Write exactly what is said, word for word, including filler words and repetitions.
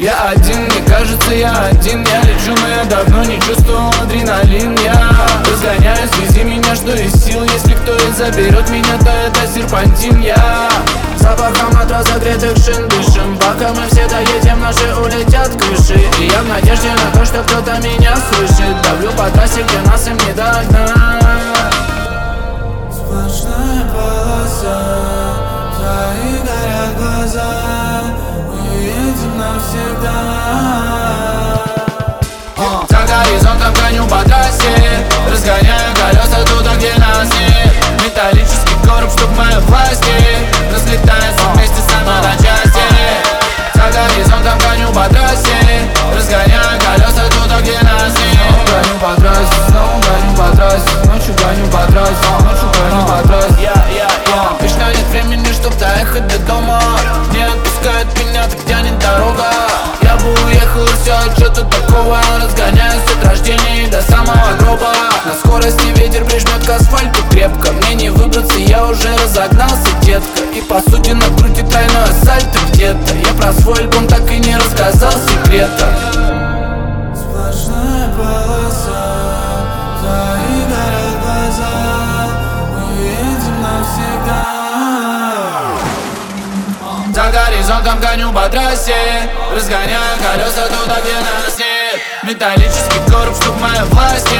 Я один, мне кажется, я один. Я лечу, но я давно не чувствовал адреналин. Я разгоняюсь, вези меня, что из сил. Если кто и заберет меня, то это серпантин. Я запахом от разогретых шин дышим. Пока мы все доедем, наши улетят крыши. И я в надежде на то, что кто-то меня слышит. Давлю по трассе, где нас им не догнать. Сплошная полоса, твои горят глаза. Мы едем навсегда. За горизонтом гоню по трассе, разгоняю колеса туда, где нас нет. Металлический короб, чтоб в моей власти, разлетается вместе со мной на части. За горизонтом гоню по трассе, разгоняю колеса туда, где нас нет. Гоню по трассе, снова гоню по трассе, ночью гоню по трассе, ночью гоню по трассе. Я, я, я. Вечно нет времени, чтоб доехать до дома. Не отпускает меня, так тянет дорога. Я бы уехал и все, что тут такого. Разгоняюсь от рождения и до самого гроба. На скорости ветер прижмет к асфальту крепко. Мне не выбраться, я уже разогнался, детка. И по сути на груди тройное сальто где-то. Я про свой альбом так и не рассказал секрета. Сплошная полоса, твои горят глаза. Мы едем навсегда. За горизонтом гоню по трассе, разгоняю колеса туда, где нас нет. Металлический короб, чтоб в моей власти,